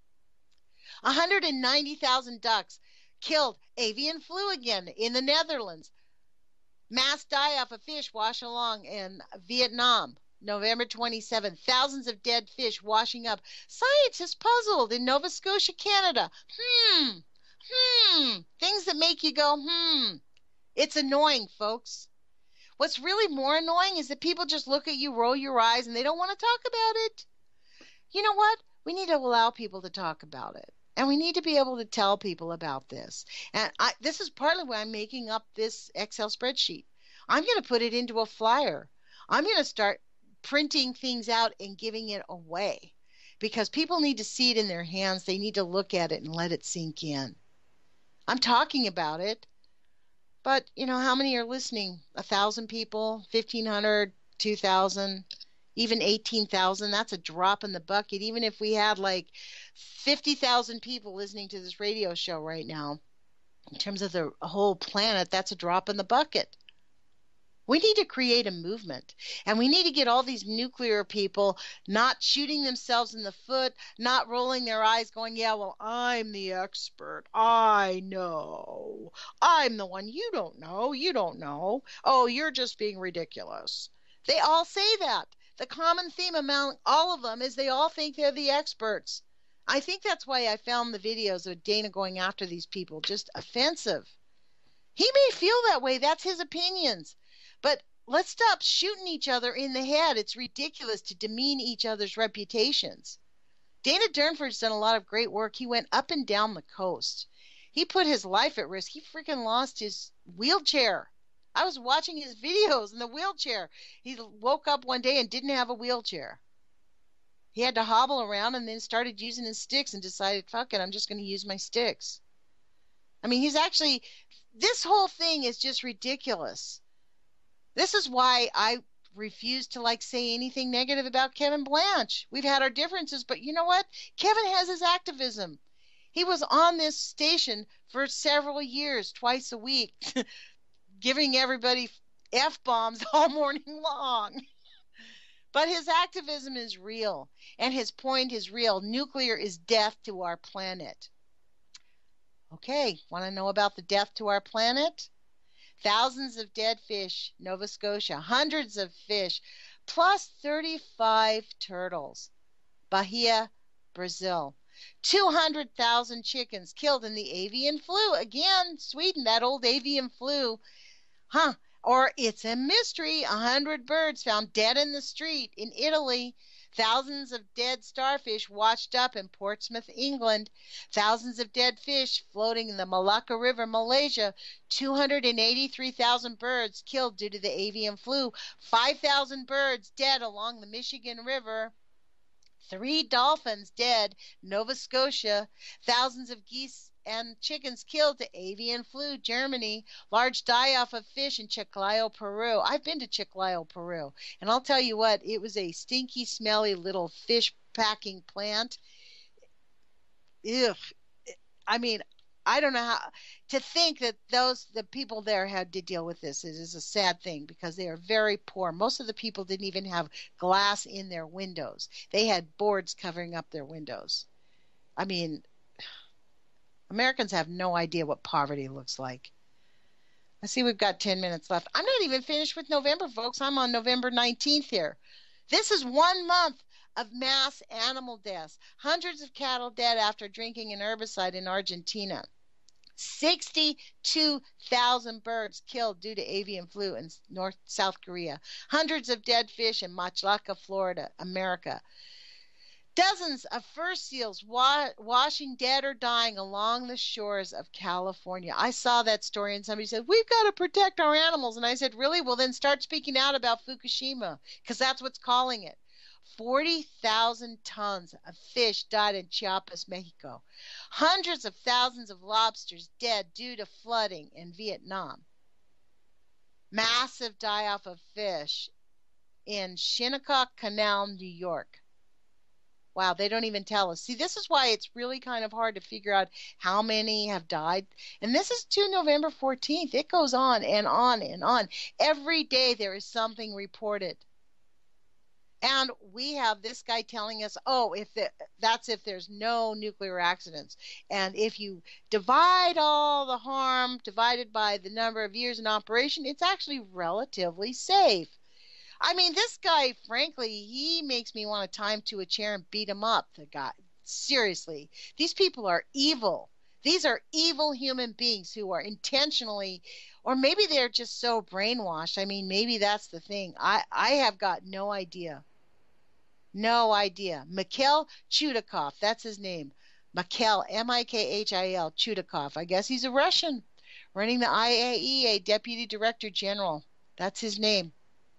one hundred ninety thousand ducks killed. Avian flu again in the Netherlands. Mass die-off of fish wash along in Vietnam. November twenty-seventh. Thousands of dead fish washing up. Scientists puzzled in Nova Scotia, Canada. Hmm. Hmm, things that make you go, hmm. It's annoying, folks. What's really more annoying is that people just look at you, roll your eyes, and they don't want to talk about it. You know what? We need to allow people to talk about it. And we need to be able to tell people about this. And I, this is partly why I'm making up this Excel spreadsheet. I'm going to put it into a flyer. I'm going to start printing things out and giving it away. Because people need to see it in their hands. They need to look at it and let it sink in. I'm talking about it, but, you know, how many are listening? A thousand people, fifteen hundred, two thousand, even eighteen thousand. That's a drop in the bucket. Even if we had like fifty thousand people listening to this radio show right now, in terms of the whole planet, that's a drop in the bucket. We need to create a movement, and we need to get all these nuclear people not shooting themselves in the foot, not rolling their eyes going, yeah, well, I'm the expert. I know. I'm the one. You don't know. You don't know. Oh, you're just being ridiculous. They all say that. The common theme among all of them is they all think they're the experts. I think that's why I found the videos of Dana going after these people just offensive. He may feel that way. That's his opinions. But let's stop shooting each other in the head. It's ridiculous to demean each other's reputations. Dana Durnford's done a lot of great work. He went up and down the coast. He put his life at risk. He freaking lost his wheelchair. I was watching his videos in the wheelchair. He woke up one day and didn't have a wheelchair. He had to hobble around and then started using his sticks and decided, fuck it, I'm just going to use my sticks. I mean, he's actually, this whole thing is just ridiculous. This is why I refuse to like say anything negative about Kevin Blanch. We've had our differences, but you know what? Kevin has his activism. He was on this station for several years, twice a week, giving everybody F-bombs all morning long. But his activism is real, and his point is real. Nuclear is death to our planet. Okay, want to know about the death to our planet? Thousands of dead fish, Nova Scotia. Hundreds of fish, plus thirty-five turtles. Bahia, Brazil. two hundred thousand chickens killed in the avian flu. Again, Sweden, that old avian flu. Huh. Or it's a mystery. A hundred birds found dead in the street in Italy. Thousands of dead starfish washed up in Portsmouth, England. Thousands of dead fish floating in the Malacca River, Malaysia. two hundred eighty-three thousand birds killed due to the avian flu. five thousand birds dead along the Michigan River. Three dolphins dead, Nova Scotia. Thousands of geese and chickens killed to avian flu, Germany. Large die-off of fish in Chiclayo, Peru. I've been to Chiclayo, Peru, and I'll tell you what, it was a stinky, smelly little fish packing plant. Ugh. I mean, I don't know how to think that those the people there had to deal with this. It is a sad thing because they are very poor. Most of the people didn't even have glass in their windows. They had boards covering up their windows. I mean, Americans have no idea what poverty looks like. I see we've got ten minutes left. I'm not even finished with November, folks. I'm on November nineteenth here. This is one month of mass animal deaths. Hundreds of cattle dead after drinking an herbicide in Argentina. sixty-two thousand birds killed due to avian flu in North South Korea. Hundreds of dead fish in Machlaca, Florida, America. Dozens of fur seals wa- washing dead or dying along the shores of California. I saw that story and somebody said, we've got to protect our animals. And I said, really? Well, then start speaking out about Fukushima, because that's what's calling it. forty thousand tons of fish died in Chiapas, Mexico. Hundreds of thousands of lobsters dead due to flooding in Vietnam. Massive die-off of fish in Shinnecock Canal, New York. Wow, they don't even tell us. See, this is why it's really kind of hard to figure out how many have died. And this is to November fourteenth. It goes on and on and on. Every day there is something reported. And we have this guy telling us, oh, if the, that's if there's no nuclear accidents. And if you divide all the harm divided by the number of years in operation, it's actually relatively safe. I mean, this guy, frankly, he makes me want to tie him to a chair and beat him up, the guy. Seriously. These people are evil. These are evil human beings who are intentionally, or maybe they're just so brainwashed. I mean, maybe that's the thing. I, I have got no idea. No idea. Mikhail Chudakov, that's his name. Mikhail, M I K H I L, Chudakov. I guess he's a Russian, running the I A E A, Deputy Director General. That's his name.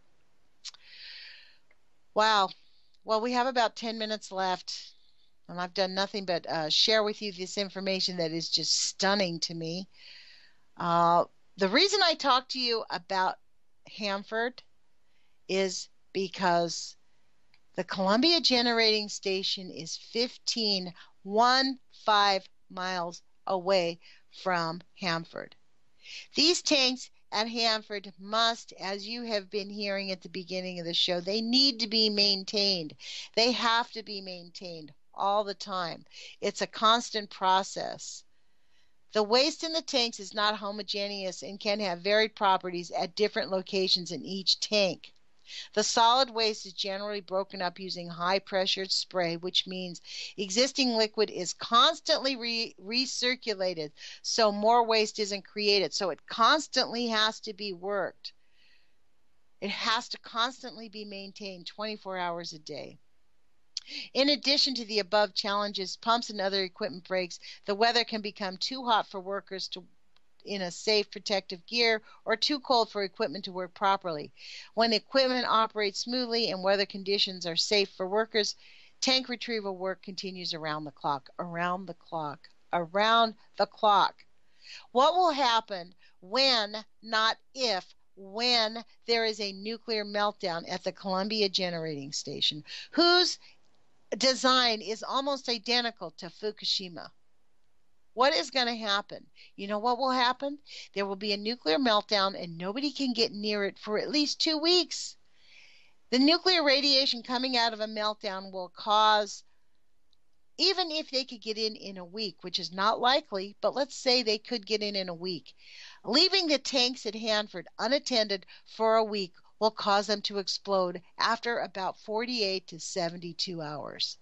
Wow. Well, we have about ten minutes left, and I've done nothing but uh, share with you this information that is just stunning to me. Uh, the reason I talk to you about Hanford is because the Columbia Generating Station is fifteen, one, five miles away from Hanford. These tanks at Hanford must, as you have been hearing at the beginning of the show, they need to be maintained. They have to be maintained all the time. It's a constant process. The waste in the tanks is not homogeneous and can have varied properties at different locations in each tank. The solid waste is generally broken up using high-pressure spray, which means existing liquid is constantly re- recirculated, so more waste isn't created. So it constantly has to be worked. It has to constantly be maintained twenty-four hours a day. In addition to the above challenges, pumps and other equipment breaks, the weather can become too hot for workers to in a safe protective gear or too cold for equipment to work properly. When equipment operates smoothly and weather conditions are safe for workers, tank retrieval work continues around the clock, around the clock, around the clock. What will happen when, not if, when there is a nuclear meltdown at the Columbia Generating Station, whose design is almost identical to Fukushima? What is going to happen? You know what will happen? There will be a nuclear meltdown and nobody can get near it for at least two weeks. The nuclear radiation coming out of a meltdown will cause, even if they could get in in a week, which is not likely, but let's say they could get in in a week, leaving the tanks at Hanford unattended for a week will cause them to explode after about forty-eight to seventy-two hours.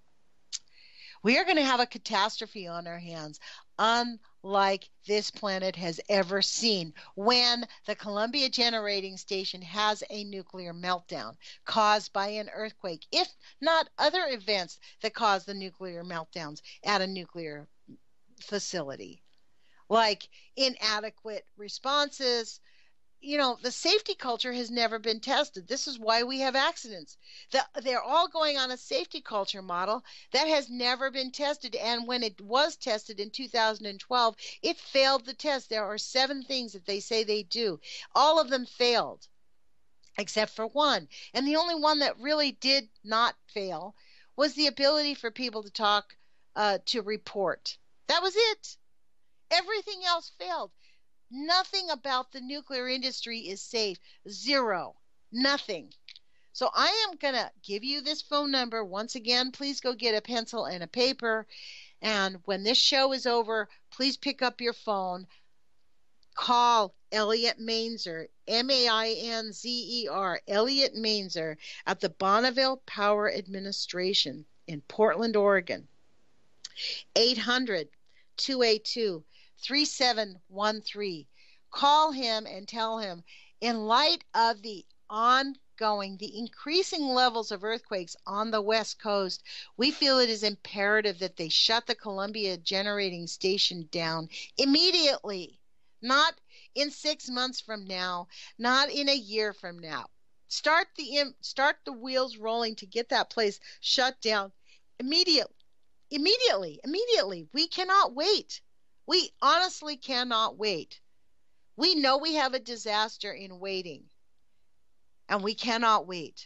We are going to have a catastrophe on our hands, unlike this planet has ever seen, when the Columbia Generating Station has a nuclear meltdown caused by an earthquake, if not other events that cause the nuclear meltdowns at a nuclear facility, like inadequate responses. You know, the safety culture has never been tested. This is why we have accidents. The, they're all going on a safety culture model that has never been tested. And when it was tested in two thousand twelve, it failed the test. There are seven things that they say they do. All of them failed, except for one. And the only one that really did not fail was the ability for people to talk, uh, to report. That was it. Everything else failed. Nothing about the nuclear industry is safe. Zero. Nothing. So I am going to give you this phone number. Once again, please go get a pencil and a paper. And when this show is over, please pick up your phone. Call Elliot Mainzer, M A I N Z E R, Elliot Mainzer at the Bonneville Power Administration in Portland, Oregon. eight hundred, two eight two, three seven one three. Call him and tell him, in light of the ongoing, the increasing levels of earthquakes on the West Coast, we feel it is imperative that they shut the Columbia Generating Station down immediately, not in six months from now, not in a year from now. Start the start the wheels rolling to get that place shut down immediately. Immediately, immediately. We cannot wait. We honestly cannot wait. We know we have a disaster in waiting, and we cannot wait.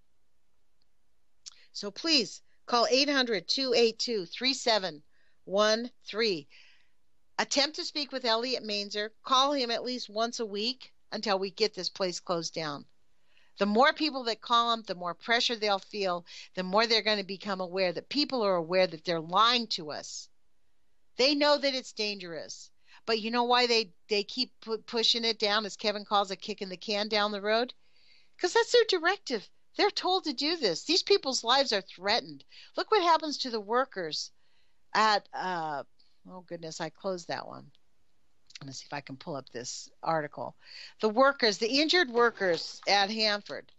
So please call eight hundred, two eight two, three seven one three. Attempt to speak with Elliot Mainzer. Call him at least once a week until we get this place closed down. The more people that call them, the more pressure they'll feel, the more they're going to become aware that people are aware that they're lying to us. They know that it's dangerous. But you know why they, they keep pu- pushing it down, as Kevin calls it, kicking the can down the road? Because that's their directive. They're told to do this. These people's lives are threatened. Look what happens to the workers at, uh, oh goodness, I closed that one. Let me see if I can pull up this article. The workers, the injured workers at Hanford.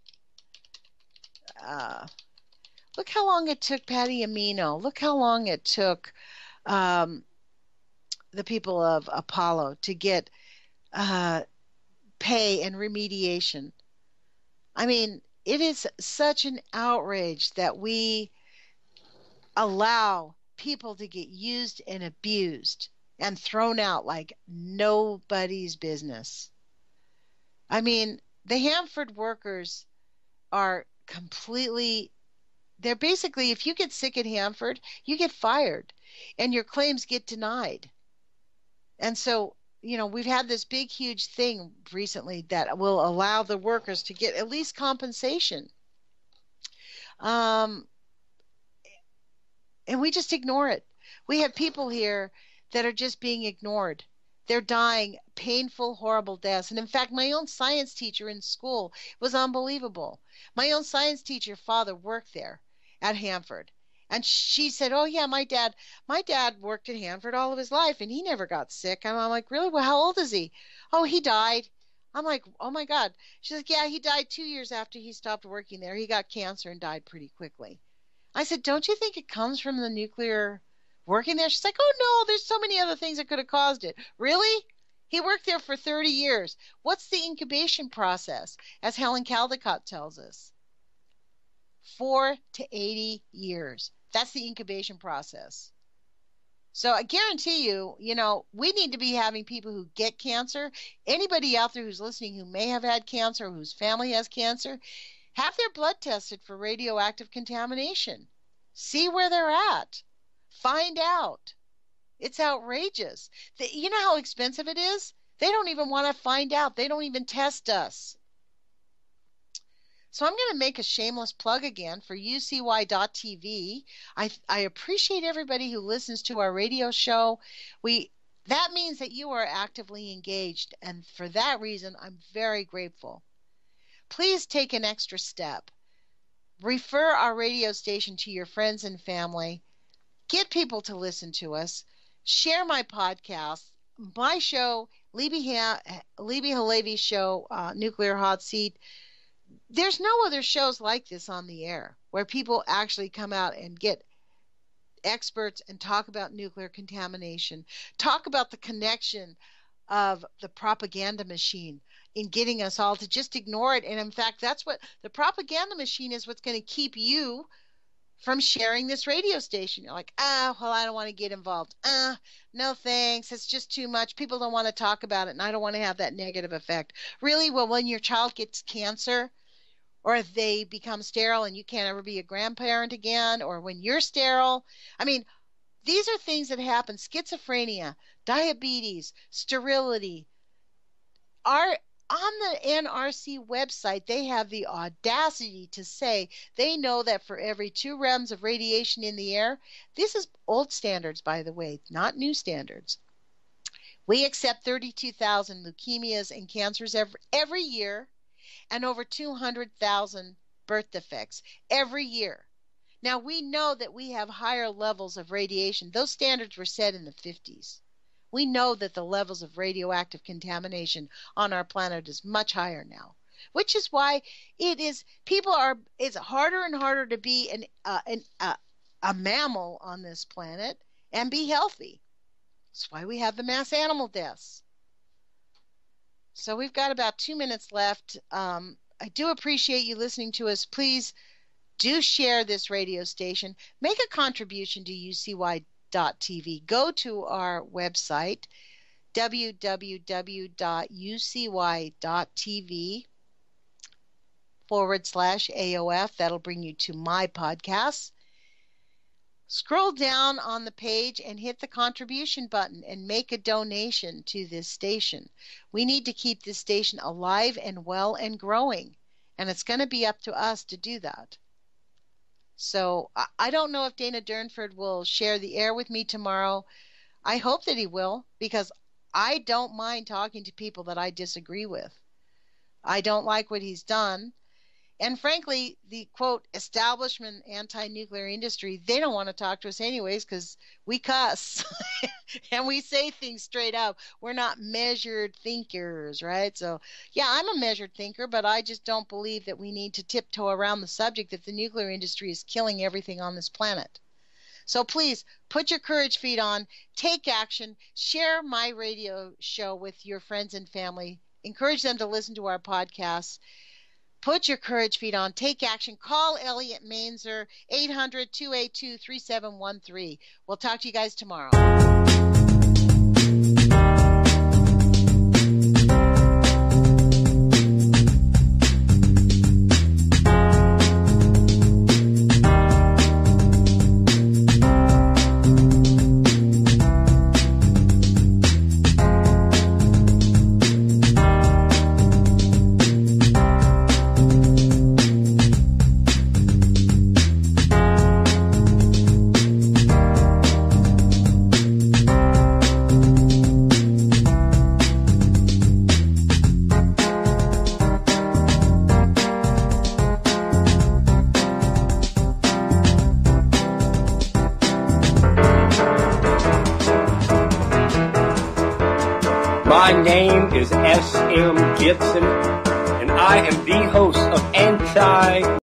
Uh, look how long it took Patty Amino. Look how long it took um, the people of Apollo to get uh, pay and remediation. I mean, it is such an outrage that we allow people to get used and abused and thrown out like nobody's business. I mean, the Hanford workers are completely, they're basically, if you get sick at Hanford, you get fired and your claims get denied. And so, you know, we've had this big, huge thing recently that will allow the workers to get at least compensation. Um, and we just ignore it. We have people here that are just being ignored. They're dying painful, horrible deaths. And in fact, my own science teacher in school was unbelievable. My own science teacher father worked there at Hanford. And she said, oh, yeah, my dad, my dad worked at Hanford all of his life, and he never got sick. And I'm like, really? Well, how old is he? Oh, he died. I'm like, oh, my God. She's like, yeah, he died two years after he stopped working there. He got cancer and died pretty quickly. I said, don't you think it comes from the nuclear working there? She's like, oh, no, there's so many other things that could have caused it. Really? He worked there for thirty years. What's the incubation process, as Helen Caldicott tells us? Four to eighty years. That's the incubation process. So I guarantee you, you know, we need to be having people who get cancer. Anybody out there who's listening who may have had cancer or whose family has cancer, have their blood tested for radioactive contamination. See where they're at. Find out. It's outrageous. The, you know how expensive it is? They don't even want to find out. They don't even test us. So I'm going to make a shameless plug again for U C Y dot T V. I, I appreciate everybody who listens to our radio show. We that means that you are actively engaged, and for that reason, I'm very grateful. Please take an extra step. Refer our radio station to your friends and family. Get people to listen to us. Share my podcast, my show, Libby, ha- Libby Halevi's show, uh, Nuclear Hot Seat. There's no other shows like this on the air where people actually come out and get experts and talk about nuclear contamination, talk about the connection of the propaganda machine in getting us all to just ignore it. And in fact, that's what the propaganda machine is, what's going to keep you from sharing this radio station. You're like, ah, well, I don't want to get involved. Ah, no thanks. It's just too much. People don't want to talk about it, and I don't want to have that negative effect. Really? Well, when your child gets cancer, or if they become sterile and you can't ever be a grandparent again, or when you're sterile, I mean, these are things that happen. Schizophrenia, diabetes, sterility. Our On the N R C website, they have the audacity to say they know that for every two revs of radiation in the air, this is old standards, by the way, not new standards. We accept thirty-two thousand leukemias and cancers every, every year, and over two hundred thousand birth defects every year. Now, we know that we have higher levels of radiation. Those standards were set in the fifties. We know that the levels of radioactive contamination on our planet is much higher now, which is why it is people are it's harder and harder to be an, uh, an uh, a mammal on this planet and be healthy. That's why we have the mass animal deaths. So we've got about two minutes left. Um, I do appreciate you listening to us. Please do share this radio station. Make a contribution to U C Y dot T V. Go to our website, w w w dot u c y dot t v forward slash A O F. That'll bring you to my podcast. Scroll down on the page and hit the contribution button and make a donation to this station. We need to keep this station alive and well and growing, and it's going to be up to us to do that. So I don't know if Dana Durnford will share the air with me tomorrow. I hope that he will, because I don't mind talking to people that I disagree with. I don't like what he's done. And frankly, the, quote, establishment anti-nuclear industry, they don't want to talk to us anyways because we cuss and we say things straight up. We're not measured thinkers, right? So, yeah, I'm a measured thinker, but I just don't believe that we need to tiptoe around the subject that the nuclear industry is killing everything on this planet. So please, put your courage feet on, take action, share my radio show with your friends and family, encourage them to listen to our podcasts. Put your courage feet on. Take action. Call Elliot Mainzer, eight hundred, two eight two, three seven one three. We'll talk to you guys tomorrow. My name is S M. Gibson, and I am the host of Anti